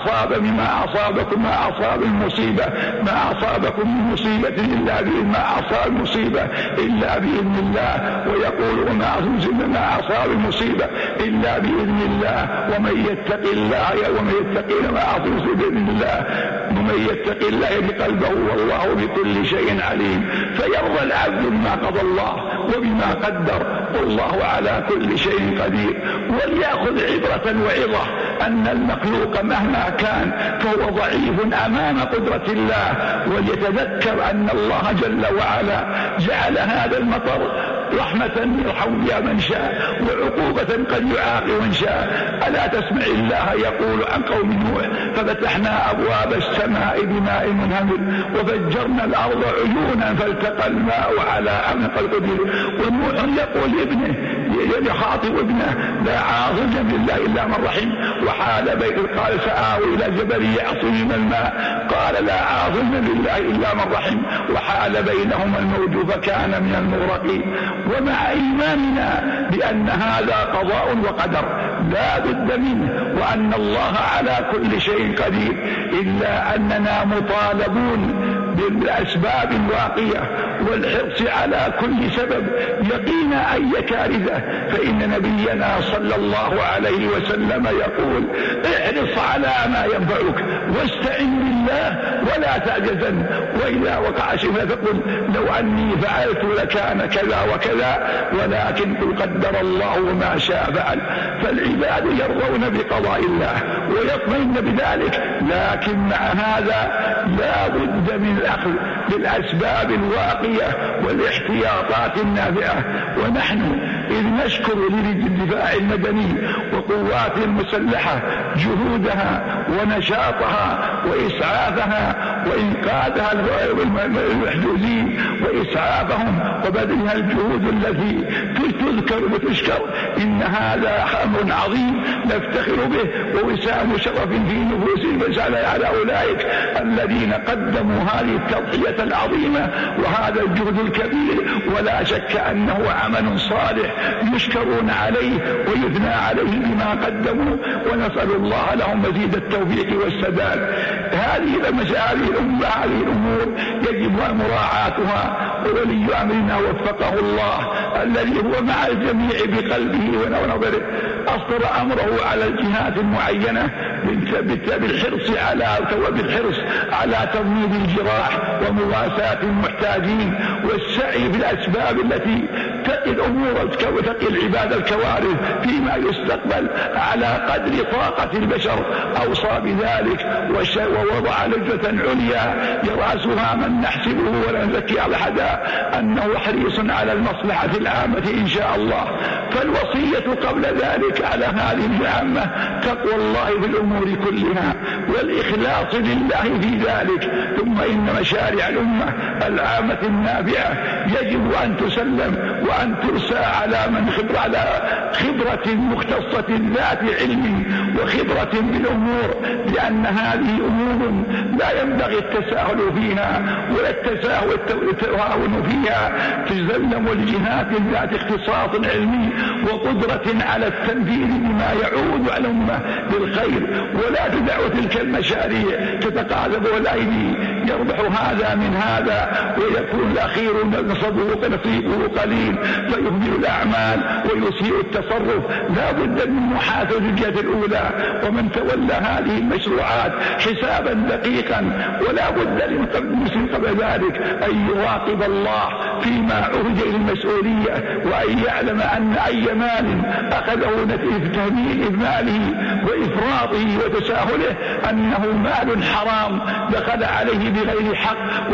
أصاب المصيبة ما أصابكم من مصيبة إلا ما أصاب المصيبة إلا بإذن الله، ويقول ما أصاب المصيبة إلا بإذن الله، ومن يتق الله ومن يتق الله بقلبه والله بكل شيء عليم. فيرضى العبد بما قضى الله وبما قدر، والله على كل شيء قدير. وليأخذ عبرة وعظة أن المخلوق مهما كان فهو ضعيف أمام قدرة الله، وليتذكر أن الله جل وعلا جعل هذا المطر رحمة يرحم بها من شاء، وعقوبة قد يعاقب من شاء. ألا تسمع الله يقول عن قوم نوح ففتحنا أبواب السماء بماء منهمر وفجرنا الأرض عيونا فالتقى الماء على أمر قد قدر. ونوح يقول لابنه يخاطب ابنه لا عاصم من الله إلا من رحم، وحال بين قال سآوي إلى جبل يعصمني من الماء، قال لا عاصم من الله إلا من رحم، وحال بينهما الموج فكان من المغرقين. ومع إيماننا بأن هذا قضاء وقدر لا بد منه، وأن الله على كل شيء قدير، إلا أننا مطالبون بالأسباب الواقية والحرص على كل سبب يقين أي كارثة. فإن نبينا صلى الله عليه وسلم يقول احرص على ما ينفعك واستعن بالله ولا تعجزن، وإذا وقع شيء فقل لو أني فعلت لكان كذا وكذا، ولكن قل قدر الله وما شاء فعل. فالعباد يرضون بقضاء الله ويطمئن بذلك، لكن مع هذا لا بد من الأخذ بالأسباب الواقية والاحتياطات النافعة. ونحن إذ نشكر للدفاع المدني وقواته المسلحة جهودها ونشاطها وإسعافها وإنقاذها المحجوزين وإسعافهم وبذلها الجهود التي تذكر وتشكر. إن هذا أمر عظيم نفتخر به ووسام شرف في نفوسهم على أولئك الذين قدموا هذه التضحية العظيمة وهذا الجهد الكبير، ولا شك أنه عمل صالح يشكرون عليه ويثنى عليه بما قدموا، ونسأل الله لهم مزيد التوفيق والسداد. هذه الأمور يجب مراعاتها، وولي أمرنا وفقه الله الذي هو مع الجميع بقلبه ونظره أصدر أمره على الجهات المعينة بالحرص على تضميد الجراح ومواساة المحتاجين والسعي بالأسباب التي تقي الأمور وتقي العباد الكوارث فيما يستقبل على قدر طاقة البشر. أوصى بذلك ووضع لجنة عليا يرأسها من نحسبه ولا نزكي على حدا أنه حريص على المصلحة العامة إن شاء الله. فالوصية قبل ذلك على هذه العامة تقوى الله في الأمور كلها والإخلاص لله في ذلك. ثم إن مشاريع الأمة العامة النافعة يجب أن تسلم وأن ترسى على من على خبرة مختصة ذات علم وخبرة بالأمور، لأن هذه أمور لا ينبغي التساهل فيها ولا التهاون فيها. تسلم الجهات ذات اختصاص علمي وقدرة على التنفيذ بما يعود على الأمة بالخير، ولا تدع تلك المشاريع تتقاذف الأيدي يربح هذا من هذا ويكون الأخير نصيبه قليل فيهمل الأعمال ويسيء التصرف. لا بد من محاسبة الجهة الأولى ومن تولى هذه المشروعات حسابا دقيقا، ولا بد للمسلم قبل ذلك أن يراقب الله فيما عرج إلى المسؤولية، وأن يعلم أن أي مال أخذه نتيجة تهميل إهماله وإفراطه وتساهله أنه مال حرام دخل عليه بغير حق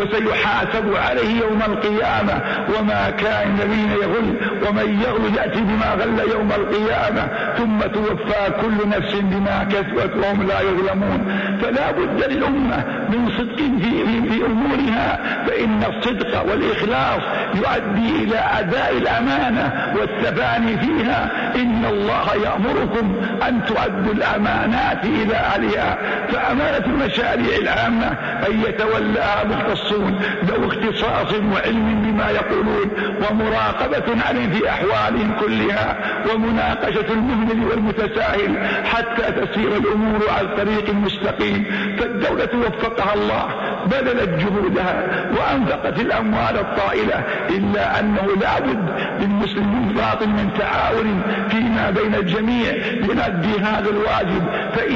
وسيحاسب عليه يوم القيامة. وما كان الذين يغل ومن يغل يأتي بما غل يوم القيامة ثم توفى كل نفس بما كسبت وهم لا يظلمون. فلا بد للأمة من صدق في أمورها، فإن الصدق والإخلاص يؤدي إلى أداء الأمانة والتفاني فيها. إن الله يأمركم أن تؤدوا الأمانات إلى أهلها. فأمانة المشاريع العامة أن يتولاها مختصون ذو اختصاص وعلم بما يقولون ومراقبة عليهم في أحوالهم كلها ومناقشة المهمل والمتساهل حتى تسير الأمور على الطريق المستقيم. فالدولة وفقها الله بذلت جهودها وأنفقت الأموال الطائلة، إلا أنه لا بد للمسلمين باطل من تعاون فيما بين الجميع لنؤدي هذا الواجب.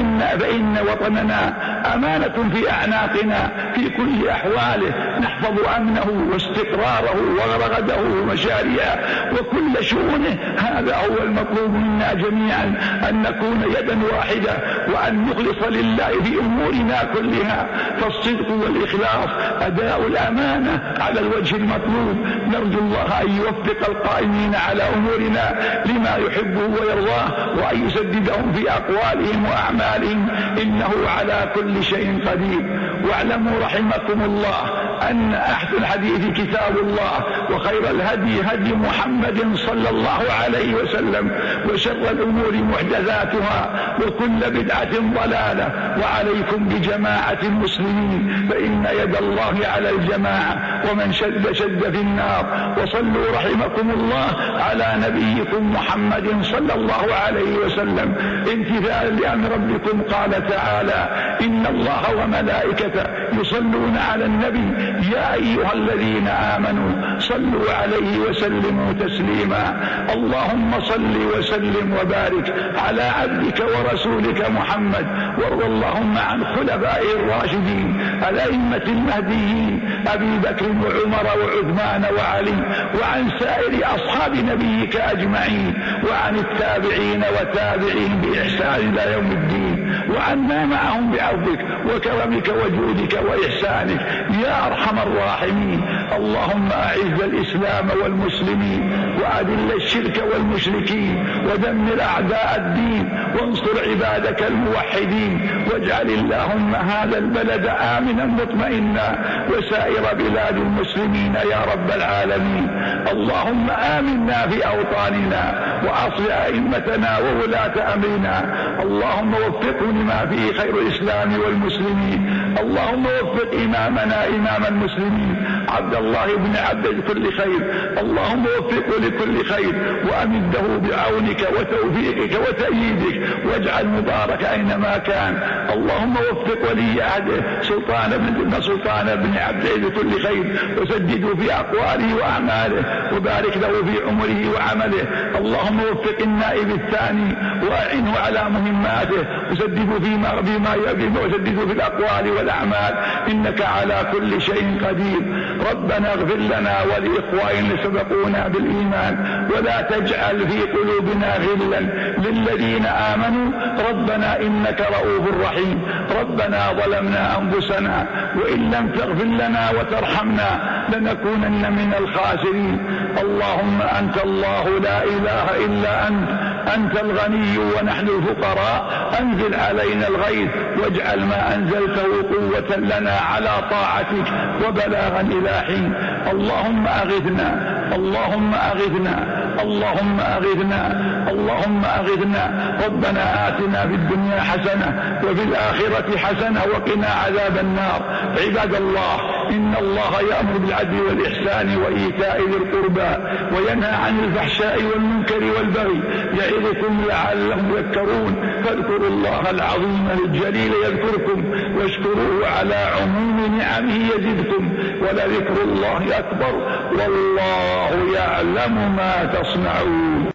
فإن وطننا أمانة في أعناقنا في كل أحواله، نحفظ أمنه واستقراره ورغده ومشاريعه وكل شؤونه. هذا هو المطلوب منا جميعا، أن نكون يدا واحدة وأن نخلص لله في أمورنا كلها. فالصدق والإخلاص أداء الأمانة على الوجه المطلوب. نرجو الله أن يوفق القائمين على أمورنا لما يحبه ويرضاه، وأن يسددهم في أقوالهم وأعمالهم، إنه على كل شيء قدير. واعلموا رحمكم الله أن أحسن الحديث كتاب الله، وخير الهدي هدي محمد صلى الله عليه وسلم، وشر الأمور محدثاتها، وكل بدعة ضلالة. وعليكم بجماعة المسلمين، فإن يد الله على الجماعة، ومن شد شد في النار. وصلوا رحمكم الله على نبيكم محمد صلى الله عليه وسلم امتثالا لأمر ربكم. قال تعالى: إن الله وملائكته يصلون على النبي يا أيها الذين آمنوا صلوا عليه وسلموا تسليما. اللهم صل وسلم وبارك على عبدك ورسولك محمد، وارض اللهم عن خلفائه الراشدين الأئمة المهديين أبي بكر وعمر وعثمان وعلي، وعن سائر أصحاب نبيك أجمعين، وعن التابعين وتابعين بإحسان إلى يوم الدين، وعنا معهم بعفوك وكرمك وجودك وإحسانك يا أرحم الراحمين. اللهم أعز الإسلام والمسلمين، وأذل الشرك والمشركين ودمر أعداء الدين وانصر عبادك الموحدين، واجعل اللهم هذا البلد آمنا مطمئنا وسائر بلاد المسلمين يا رب العالمين. اللهم آمنا في أوطاننا وأصلح أئمتنا وولاة أمرنا، اللهم وفقهم لما فيه خير الإسلام والمسلمين. اللهم وفق إمامنا إمام المسلمين عبد الله بن عبد كل خير، اللهم وفقه لكل خير وأمده بعونك وتوفيقك وتأييدك، واجعل مبارك أينما كان. اللهم وفق ولي عهده سلطان بن عبد لكل خير، وسدده في أقواله وأعماله، وبارك له في عمره وعمله. اللهم وفق النائب الثاني وأعنه على مهماته، وسدده وسدده في الأقوال والأعمال، إنك على كل شيء قدير. ربنا اغفر لنا ولإخواننا سبقونا بالإيمان، ولا تجعل في قلوبنا غلا للذين آمنوا ربنا إنك رؤوف رحيم. ربنا ظلمنا أنفسنا وإن لم تغفر لنا وترحمنا لنكونن من الخاسرين. اللهم أنت الله لا إله إلا أنت الغني ونحن الفقراء، أنزل علينا الغيث واجعل ما أنزلته قوة لنا على طاعتك وبلاغا إلى حين. اللهم أغثنا، اللهم أغثنا، اللهم أغثنا، اللهم أغثنا. ربنا آتنا في الدنيا حسنة وفي الآخرة حسنة وقنا عذاب النار. عباد الله، إن الله يأمر بالعدل والإحسان وإيتاء ذي القربى وينهى عن الفحشاء والمنكر والبغي، يعظكم لعلهم يذكرون. فاذكروا الله العظيم الجليل يذكركم، واشكروه على عموم نعمه يزدكم، ولذكر الله أكبر، والله يعلم ما تصنعون.